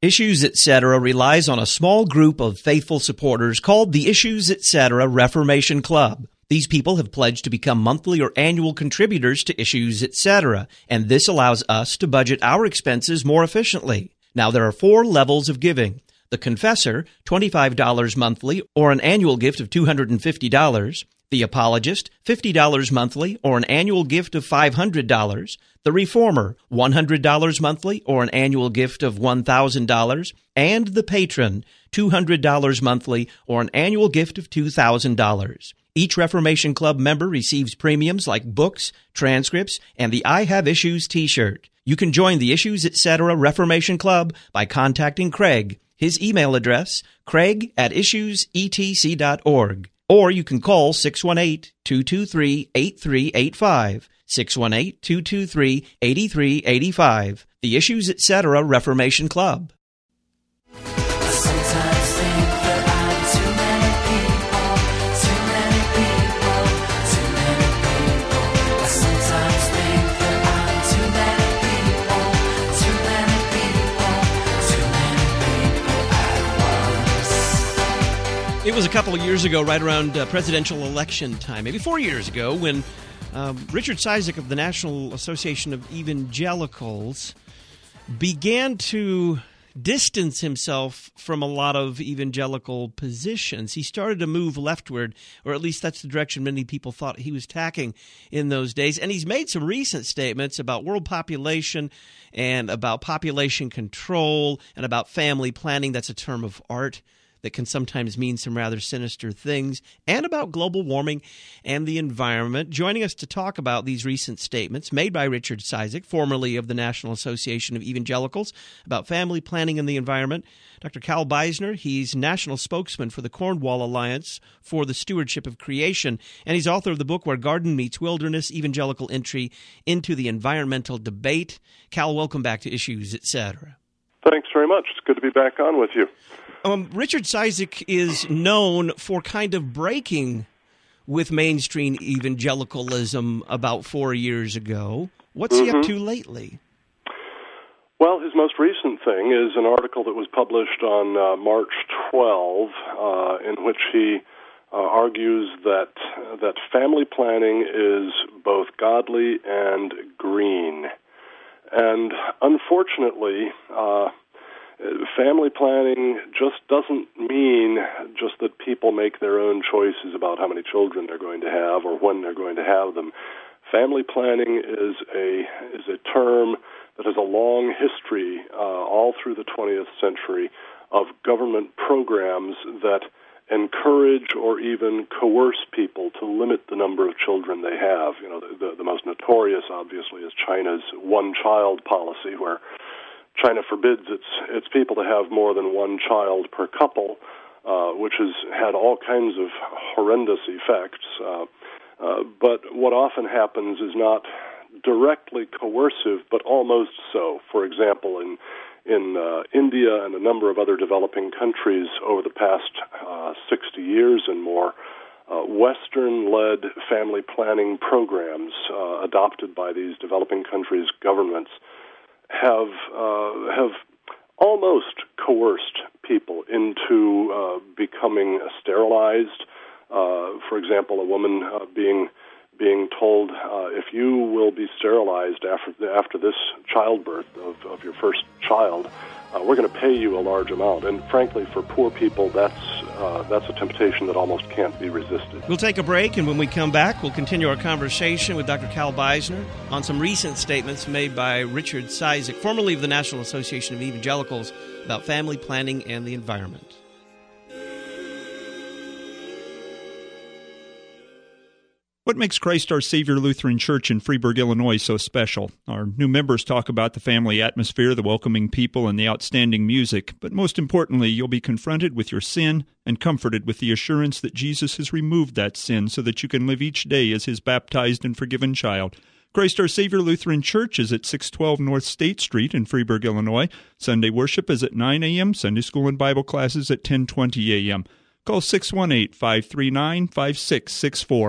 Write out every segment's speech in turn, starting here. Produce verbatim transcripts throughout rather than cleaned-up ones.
Issues Etc. relies on a small group of faithful supporters called the Issues Etc. Reformation Club. These people have pledged to become monthly or annual contributors to Issues Etc., and this allows us to budget our expenses more efficiently. Now, there are four levels of giving. The Confessor, twenty-five dollars monthly or an annual gift of two hundred fifty dollars. The Apologist, fifty dollars monthly or an annual gift of five hundred dollars. The Reformer, one hundred dollars monthly or an annual gift of one thousand dollars. And the Patron, two hundred dollars monthly or an annual gift of two thousand dollars. Each Reformation Club member receives premiums like books, transcripts, and the I Have Issues t-shirt. You can join the Issues Etc. Reformation Club by contacting Craig. His email address, craig at issues e t c dot org. Or you can call six one eight, two two three, eight three eight five, six one eight, two two three, eight three eight five. The Issues Etc. Reformation Club. It was a couple of years ago, right around uh, presidential election time, maybe four years ago, when um, Richard Cizik of the National Association of Evangelicals began to distance himself from a lot of evangelical positions. He started to move leftward, or at least that's the direction many people thought he was tacking in those days. And he's made some recent statements about world population and about population control and about family planning. That's a term of art that can sometimes mean some rather sinister things, and about global warming and the environment. Joining us to talk about these recent statements made by Richard Cizik, formerly of the National Association of Evangelicals, about family planning and the environment, Doctor Cal Beisner. He's national spokesman for the Cornwall Alliance for the Stewardship of Creation, and he's author of the book Where Garden Meets Wilderness, Evangelical Entry into the Environmental Debate. Cal, welcome back to Issues Etc. Thanks very much. It's good to be back on with you. Um, Richard Cizik is known for kind of breaking with mainstream evangelicalism about four years ago. What's mm-hmm. he up to lately? Well, his most recent thing is an article that was published on uh, March twelfth, uh, in which he uh, argues that that family planning is both godly and green. And unfortunately, uh, family planning just doesn't mean just that people make their own choices about how many children they're going to have or when they're going to have them. Family planning is a is a term that has a long history, uh, all through the twentieth century, of government programs that encourage or even coerce people to limit the number of children they have. You know, the, the most notorious, obviously, is China's one-child policy, where China forbids its its people to have more than one child per couple, uh, which has had all kinds of horrendous effects. Uh, uh, but what often happens is not directly coercive, but almost so. For example, in in uh, India and a number of other developing countries over the past uh, sixty years and more, uh, Western-led family planning programs uh, adopted by these developing countries' governments have uh, have almost coerced people into uh, becoming sterilized. Uh, for example, a woman uh, being being told, uh, if you will be sterilized after after this childbirth of, of your first child, uh, we're going to pay you a large amount. And frankly, for poor people, that's uh, that's a temptation that almost can't be resisted. We'll take a break, and when we come back, we'll continue our conversation with Doctor Cal Beisner on some recent statements made by Richard Cizik, formerly of the National Association of Evangelicals, about family planning and the environment. What makes Christ Our Savior Lutheran Church in Freeburg, Illinois so special? Our new members talk about the family atmosphere, the welcoming people, and the outstanding music. But most importantly, you'll be confronted with your sin and comforted with the assurance that Jesus has removed that sin so that you can live each day as His baptized and forgiven child. Christ Our Savior Lutheran Church is at six twelve North State Street in Freeburg, Illinois. Sunday worship is at nine a.m., Sunday school and Bible classes at ten twenty a.m. Call six one eight, five three nine, five six six four.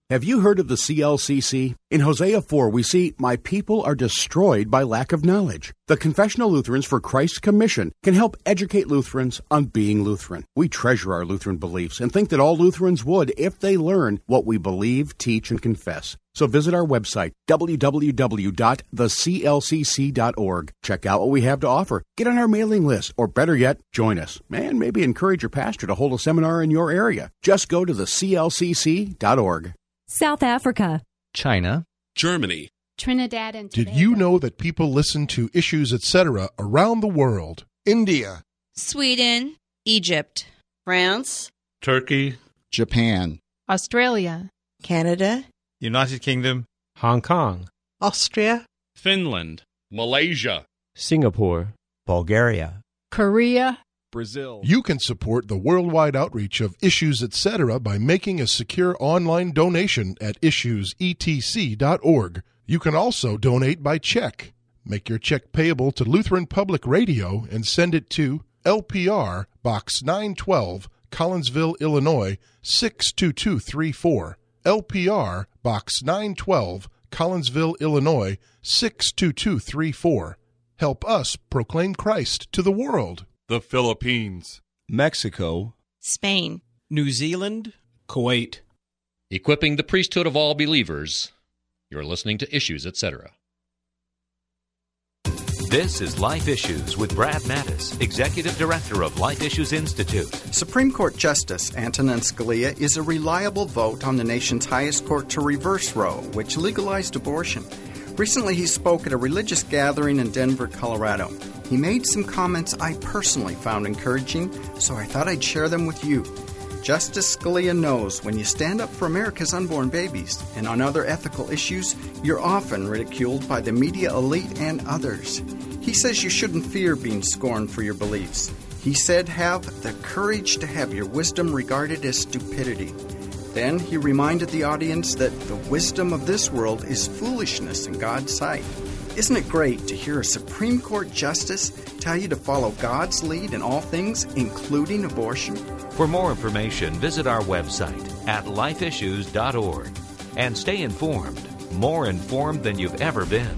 Have you heard of the C L C C? In Hosea four, we see, "My people are destroyed by lack of knowledge." The Confessional Lutherans for Christ's Commission can help educate Lutherans on being Lutheran. We treasure our Lutheran beliefs and think that all Lutherans would if they learn what we believe, teach, and confess. So visit our website, w w w dot the c l c c dot org. Check out what we have to offer. Get on our mailing list, or better yet, join us. And maybe encourage your pastor to hold a seminar in your area. Just go to the c l c c dot org. South Africa, China, Germany, Trinidad and Tobago. Did you know that people listen to Issues, et cetera around the world? India, Sweden, Egypt, France, Turkey, Japan, Australia, Canada, United Kingdom, Hong Kong, Austria, Finland, Malaysia, Singapore, Bulgaria, Korea, Brazil. You can support the worldwide outreach of Issues, et cetera by making a secure online donation at issues e t c dot org. You can also donate by check. Make your check payable to Lutheran Public Radio and send it to L P R Box nine twelve, Collinsville, Illinois six two two three four. L P R Box nine twelve, Collinsville, Illinois six two two three four. Help us proclaim Christ to the world. The Philippines, Mexico, Spain, New Zealand, Kuwait. Equipping the priesthood of all believers. You're listening to Issues, et cetera. This is Life Issues with Brad Mattis, Executive Director of Life Issues Institute. Supreme Court Justice Antonin Scalia is a reliable vote on the nation's highest court to reverse Roe, which legalized abortion. Recently, he spoke at a religious gathering in Denver, Colorado. He made some comments I personally found encouraging, so I thought I'd share them with you. Justice Scalia knows when you stand up for America's unborn babies and on other ethical issues, you're often ridiculed by the media elite and others. He says you shouldn't fear being scorned for your beliefs. He said have the courage to have your wisdom regarded as stupidity. Then he reminded the audience that the wisdom of this world is foolishness in God's sight. Isn't it great to hear a Supreme Court justice tell you to follow God's lead in all things, including abortion? For more information, visit our website at life issues dot org and stay informed, more informed than you've ever been.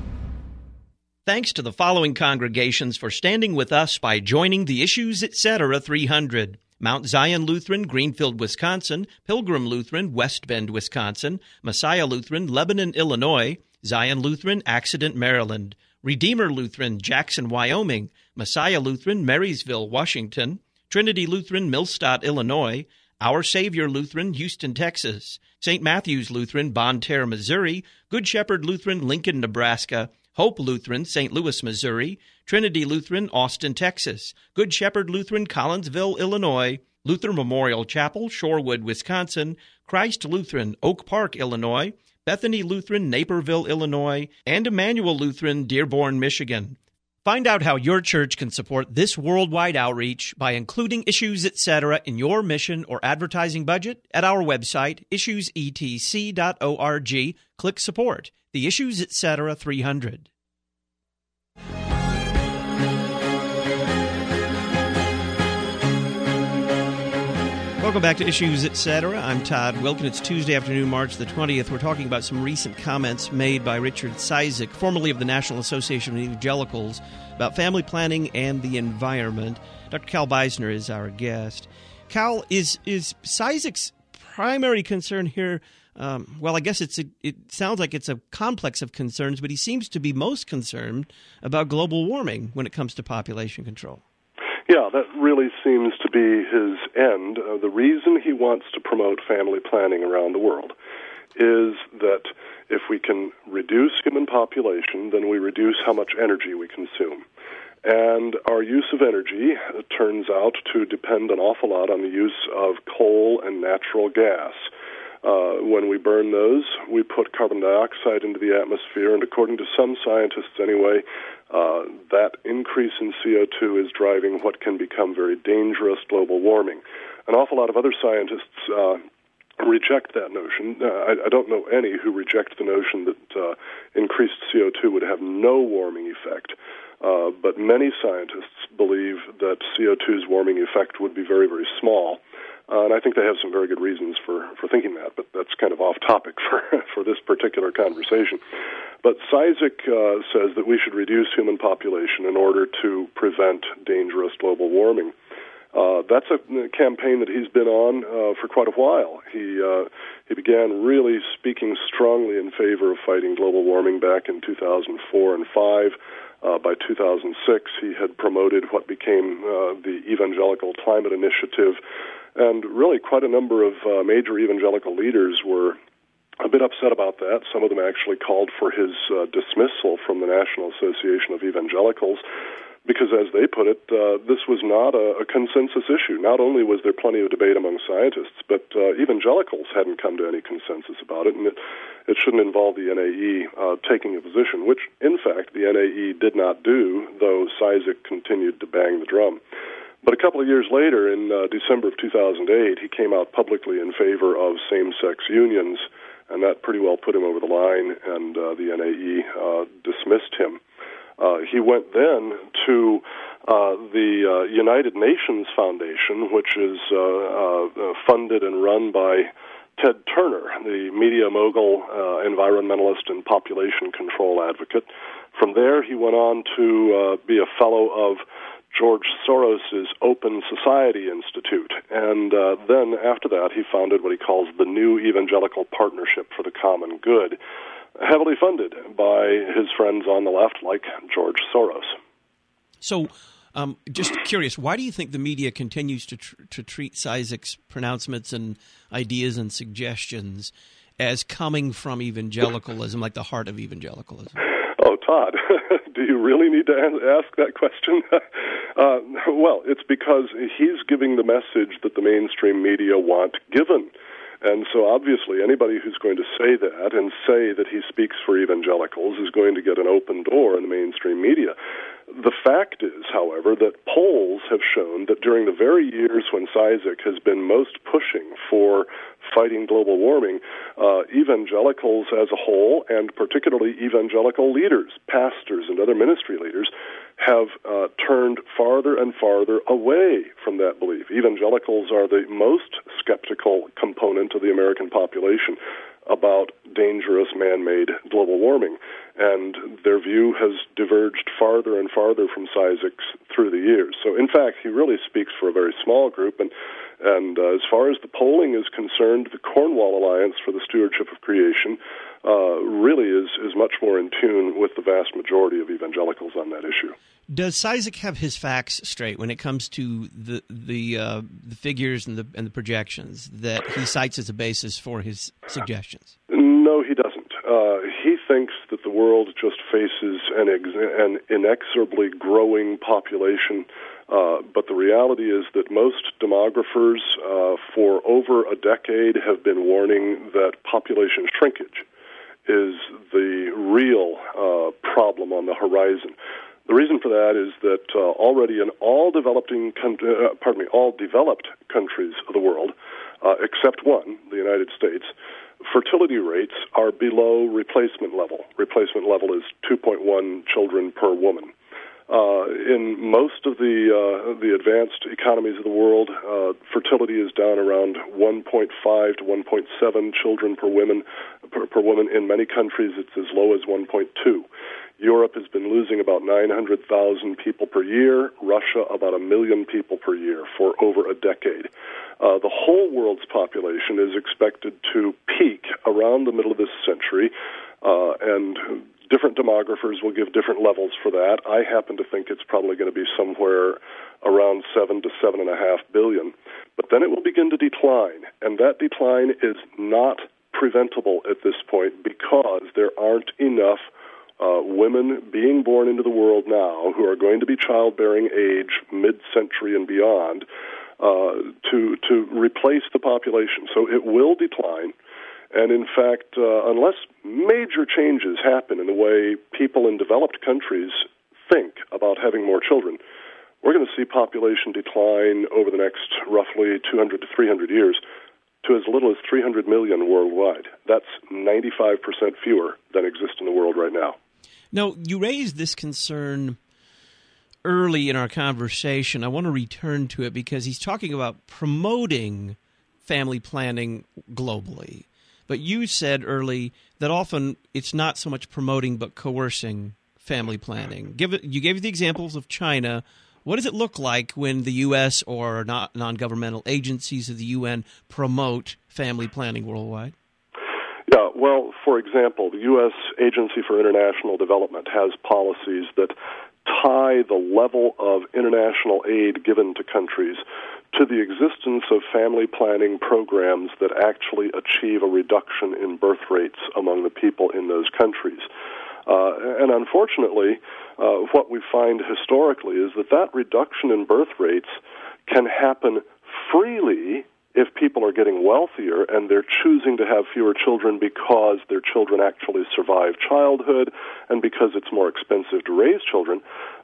Thanks to the following congregations for standing with us by joining the Issues, et cetera three hundred. Mount Zion Lutheran, Greenfield, Wisconsin; Pilgrim Lutheran, West Bend, Wisconsin; Messiah Lutheran, Lebanon, Illinois; Zion Lutheran, Accident, Maryland; Redeemer Lutheran, Jackson, Wyoming; Messiah Lutheran, Marysville, Washington; Trinity Lutheran, Millstadt, Illinois; Our Savior Lutheran, Houston, Texas; Saint Matthew's Lutheran, Bonne Terre, Missouri; Good Shepherd Lutheran, Lincoln, Nebraska; Hope Lutheran, Saint Louis, Missouri; Trinity Lutheran, Austin, Texas; Good Shepherd Lutheran, Collinsville, Illinois; Luther Memorial Chapel, Shorewood, Wisconsin; Christ Lutheran, Oak Park, Illinois; Bethany Lutheran, Naperville, Illinois; and Emmanuel Lutheran, Dearborn, Michigan. Find out how your church can support this worldwide outreach by including Issues, et cetera in your mission or advertising budget at our website, issues e t c dot org. Click Support. The Issues, et cetera three hundred. Welcome back to Issues, et cetera. I'm Todd Wilkin. It's Tuesday afternoon, March the twentieth. We're talking about some recent comments made by Richard Cizik, formerly of the National Association of Evangelicals, about family planning and the environment. Doctor Cal Beisner is our guest. Cal, is is Cizik's primary concern here? Um, well, I guess it's a, it sounds like it's a complex of concerns, but he seems to be most concerned about global warming when it comes to population control. Yeah, that really seems to be his end. Uh, the reason he wants to promote family planning around the world is that if we can reduce human population, then we reduce how much energy we consume. And our use of energy uh, turns out to depend an awful lot on the use of coal and natural gas. Uh, when we burn those, we put carbon dioxide into the atmosphere, and according to some scientists anyway, uh, that increase in C O two is driving what can become very dangerous global warming. An awful lot of other scientists uh, reject that notion. Uh, I, I don't know any who reject the notion that uh, increased C O two would have no warming effect. Uh, but many scientists believe that C O two's warming effect would be very, very small. Uh, and I think they have some very good reasons for, for thinking that, but that's kind of off topic for, for this particular conversation. But Cizik uh, says that we should reduce human population in order to prevent dangerous global warming. Uh, that's a campaign that he's been on uh, for quite a while. He uh, he began really speaking strongly in favor of fighting global warming back in two thousand four and five. Uh, by two thousand six, he had promoted what became uh, the Evangelical Climate Initiative, and really quite a number of uh, major evangelical leaders were a bit upset about that. Some of them actually called for his uh, dismissal from the National Association of Evangelicals, because, as they put it, uh, this was not a, a consensus issue. Not only was there plenty of debate among scientists, but uh, evangelicals hadn't come to any consensus about it, and it, it shouldn't involve the N A E uh, taking a position, which, in fact, the N A E did not do, though Cizik continued to bang the drum. But a couple of years later, in uh, December of two thousand eight, he came out publicly in favor of same-sex unions, and that pretty well put him over the line, and uh, the N A E uh, dismissed him. Uh, he went then to uh, the uh, United Nations Foundation, which is uh, uh, funded and run by Ted Turner, the media mogul, uh, environmentalist, and population control advocate. From there, he went on to uh, be a fellow of George Soros's Open Society Institute. And uh, then, after that, he founded what he calls the New Evangelical Partnership for the Common Good, heavily funded by his friends on the left, like George Soros. So, um, just curious, why do you think the media continues to tr- to treat Cizik's pronouncements and ideas and suggestions as coming from evangelicalism, like the heart of evangelicalism? Oh, Todd, do you really need to ask that question? uh, well, it's because he's giving the message that the mainstream media want given. And so obviously anybody who's going to say that and say that he speaks for evangelicals is going to get an open door in the mainstream media. The fact is, however, that polls have shown that during the very years when Cizik has been most pushing for fighting global warming, uh, evangelicals as a whole, and particularly evangelical leaders, pastors and other ministry leaders, have uh, turned farther and farther away from that belief. Evangelicals are the most skeptical component of the American population about dangerous man-made global warming, and their view has diverged farther and farther from Cizik's through the years. So, in fact, he really speaks for a very small group, and and uh, as far as the polling is concerned, the Cornwall Alliance for the Stewardship of Creation uh, really is, is much more in tune with the vast majority of evangelicals on that issue. Does Cizik have his facts straight when it comes to the the, uh, the figures and the and the projections that he cites as a basis for his suggestions? No, he doesn't. Uh, he thinks that the world just faces an, ex- an inexorably growing population, uh, but the reality is that most demographers uh, for over a decade have been warning that population shrinkage is the real uh, problem on the horizon. The reason for that is that uh, already in all developing, con- uh, pardon me, all developed countries of the world, uh, except one, the United States, fertility rates are below replacement level. Replacement level is two point one children per woman. Uh, in most of the uh, the advanced economies of the world, uh, fertility is down around one point five to one point seven children per woman. Per, per woman. In many countries, it's as low as one point two. Europe has been losing about nine hundred thousand people per year, Russia about a million people per year for over a decade. Uh, the whole world's population is expected to peak around the middle of this century, uh, and different demographers will give different levels for that. I happen to think it's probably going to be somewhere around seven to seven and a half billion. But then it will begin to decline, and that decline is not preventable at this point because there aren't enough Uh, women being born into the world now who are going to be childbearing age mid-century and beyond uh, to to replace the population. So it will decline, and in fact, uh, unless major changes happen in the way people in developed countries think about having more children, we're going to see population decline over the next roughly two hundred to three hundred years to as little as three hundred million worldwide. That's ninety-five percent fewer than exist in the world right now. Now, you raised this concern early in our conversation. I want to return to it because he's talking about promoting family planning globally. But you said early that often it's not so much promoting but coercing family planning. Give it, you gave the examples of China. What does it look like when the U S or not non-governmental agencies of the U N promote family planning worldwide? Yeah, well, for example, the U S Agency for International Development has policies that tie the level of international aid given to countries to the existence of family planning programs that actually achieve a reduction in birth rates among the people in those countries. Uh, and unfortunately, uh, what we find historically is that that reduction in birth rates can happen freely if people are getting wealthier and they're choosing to have fewer children because their children actually survive childhood and because it's more expensive to raise children.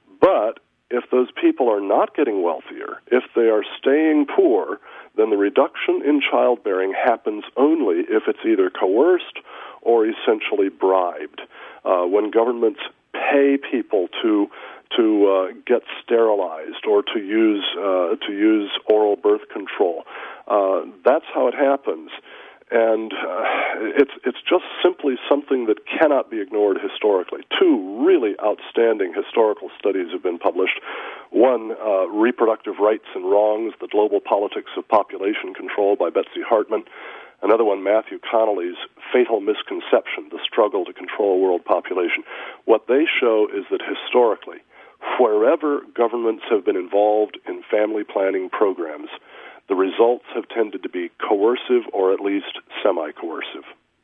But if those people are not getting wealthier, if they are staying poor, then the reduction in childbearing happens only if it's either coerced or essentially bribed. Uh, when governments pay people to to uh, get sterilized or to use uh, to use oral birth control, uh, that's how it happens. And uh, it's it's just simply something that cannot be ignored historically. Two really outstanding historical studies have been published. One, uh, Reproductive Rights and Wrongs, The Global Politics of Population Control by Betsy Hartman. Another one, Matthew Connolly's Fatal Misconception, The Struggle to Control World Population. What they show is that historically, wherever governments have been involved in family planning programs, the results have tended to be coercive or at least semi-coercive.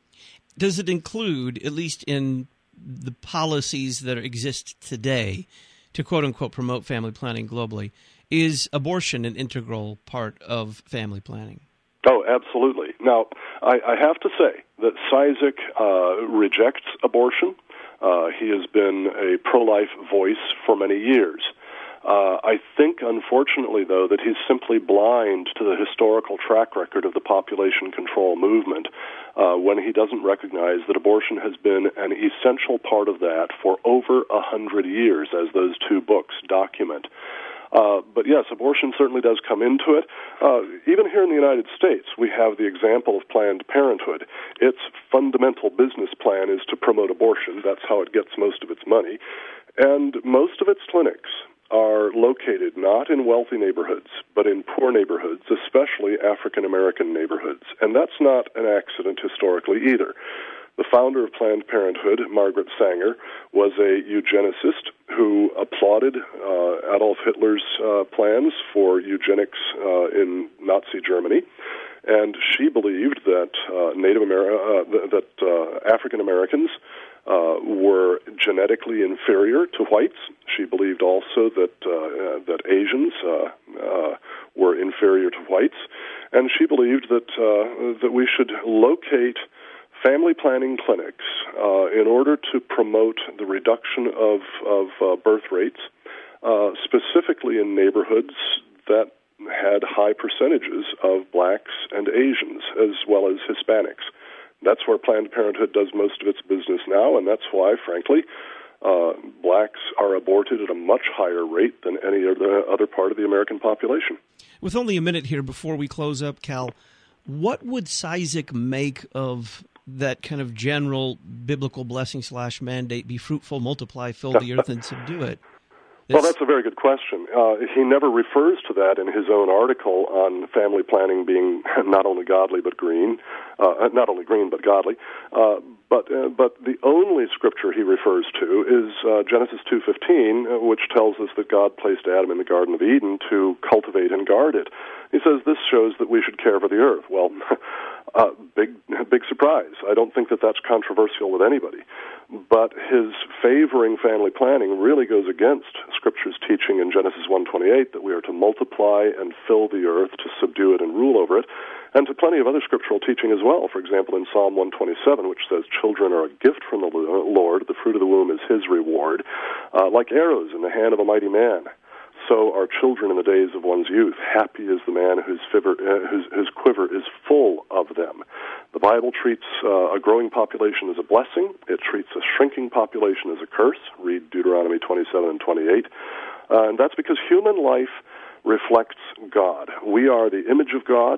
Does it include, at least in the policies that exist today, to quote-unquote promote family planning globally, is abortion an integral part of family planning? Oh, absolutely. Now, I, I have to say that Cizik uh, rejects abortion. Uh, he has been a pro-life voice for many years. Uh, I think, unfortunately, though, that he's simply blind to the historical track record of the population control movement uh, when he doesn't recognize that abortion has been an essential part of that for over a hundred years, as those two books document. Uh, but yes, abortion certainly does come into it. Uh, even here in the United States, we have the example of Planned Parenthood. Its fundamental business plan is to promote abortion. That's how it gets most of its money. And most of its clinics are located not in wealthy neighborhoods, but in poor neighborhoods, especially African-American neighborhoods. And that's not an accident historically either. The founder of Planned Parenthood, Margaret Sanger, was a eugenicist who applauded uh, Adolf Hitler's uh, plans for eugenics uh, in Nazi Germany, and she believed that uh, Native Amer- uh, th- that uh, African Americans uh, were genetically inferior to whites. She believed also that uh, uh, that Asians uh, uh, were inferior to whites, and she believed that uh, that we should locate family planning clinics uh, in order to promote the reduction of, of uh, birth rates, uh, specifically in neighborhoods that had high percentages of blacks and Asians, as well as Hispanics. That's where Planned Parenthood does most of its business now, and that's why, frankly, uh, blacks are aborted at a much higher rate than any other, other part of the American population. With only a minute here before we close up, Cal, what would Cizik make of that kind of general biblical blessing slash mandate, be fruitful, multiply, fill the earth, and subdue it? It's... Well, that's a very good question. Uh, he never refers to that in his own article on family planning being not only godly but green, uh, not only green but godly. Uh, but uh, but the only scripture he refers to is uh, Genesis two fifteen, uh, which tells us that God placed Adam in the Garden of Eden to cultivate and guard it. He says this shows that we should care for the earth. Well, uh, big big surprise. I don't think that that's controversial with anybody. But his favoring family planning really goes against Scripture's teaching in Genesis one twenty-eight that we are to multiply and fill the earth, to subdue it and rule over it, and to plenty of other scriptural teaching as well. For example, in Psalm one twenty-seven, which says, children are a gift from the Lord, the fruit of the womb is his reward, uh, like arrows in the hand of a mighty man. So are children in the days of one's youth. Happy is the man whose, fiver, uh, whose, whose quiver is full of them. The Bible treats uh, a growing population as a blessing. It treats a shrinking population as a curse. Read Deuteronomy twenty-seven and twenty-eight. Uh, and that's because human life reflects God. We are the image of God,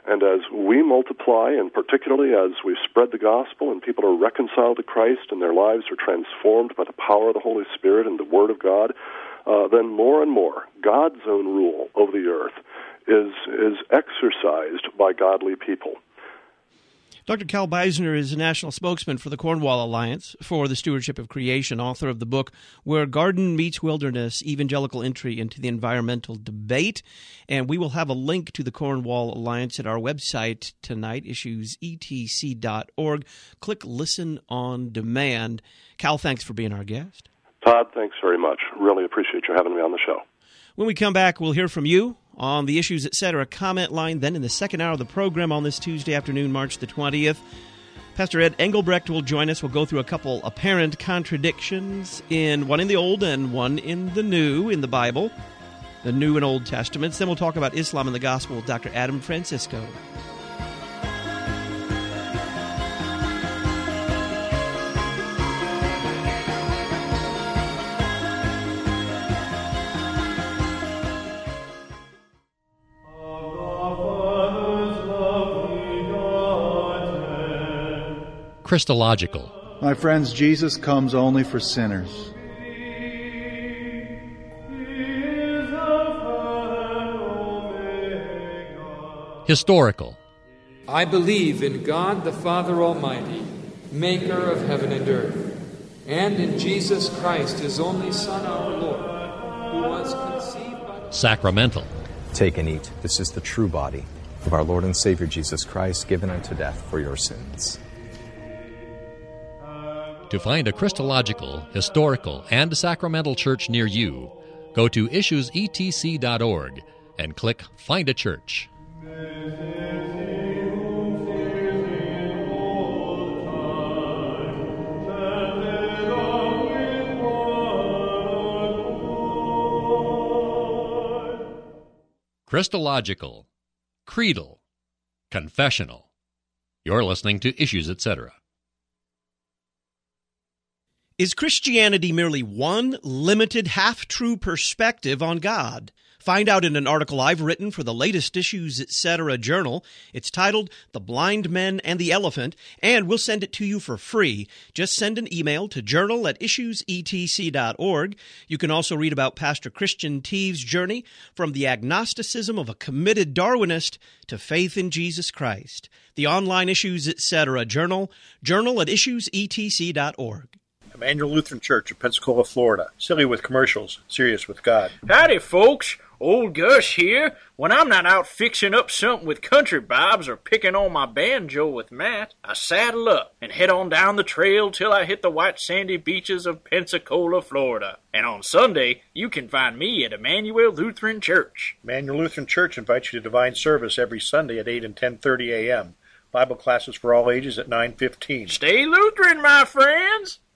And as we multiply, and particularly as we spread the gospel and people are reconciled to Christ and their lives are transformed by the power of the Holy Spirit and the Word of God, uh, then more and more God's own rule over the earth is is exercised by godly people. Doctor Cal Beisner is a national spokesman for the Cornwall Alliance for the Stewardship of Creation, author of the book Where Garden Meets Wilderness, Evangelical Entry into the Environmental Debate. And we will have a link to the Cornwall Alliance at our website tonight, issues e t c dot org. Click Listen on Demand. Cal, thanks for being our guest. Todd, thanks very much. Really appreciate you having me on the show. When we come back, we'll hear from you on the Issues Etc. comment line. Then in the second hour of the program on this Tuesday afternoon, March the twentieth, Pastor Ed Engelbrecht will join us. We'll go through a couple apparent contradictions, in one in the Old and one in the New in the Bible, the New and Old Testaments. Then we'll talk about Islam and the Gospel with Doctor Adam Francisco. Christological. My friends, Jesus comes only for sinners. Historical. I believe in God the Father Almighty, maker of heaven and earth, and in Jesus Christ, his only Son, our Lord, who was conceived by... Sacramental. Take and eat. This is the true body of our Lord and Savior Jesus Christ, given unto death for your sins. To find a Christological, historical, and sacramental church near you, go to issues e t c dot org and click Find a Church. Christological, creedal, confessional. You're listening to Issues Etc. Is Christianity merely one limited, half-true perspective on God? Find out in an article I've written for the latest Issues Etc. journal. It's titled The Blind Men and the Elephant, and we'll send it to you for free. Just send an email to journal at issues e t c dot org. You can also read about Pastor Christian Teve's journey from the agnosticism of a committed Darwinist to faith in Jesus Christ. The online Issues Etc. journal, journal at issues e t c dot org. Emmanuel Lutheran Church of Pensacola, Florida. Silly with commercials, serious with God. Howdy, folks. Old Gus here. When I'm not out fixing up something with country bobs or picking on my banjo with Matt, I saddle up and head on down the trail till I hit the white sandy beaches of Pensacola, Florida. And on Sunday, you can find me at Emmanuel Lutheran Church. Emmanuel Lutheran Church invites you to divine service every Sunday at eight and ten thirty a.m. Bible classes for all ages at nine fifteen. Stay Lutheran, my friends!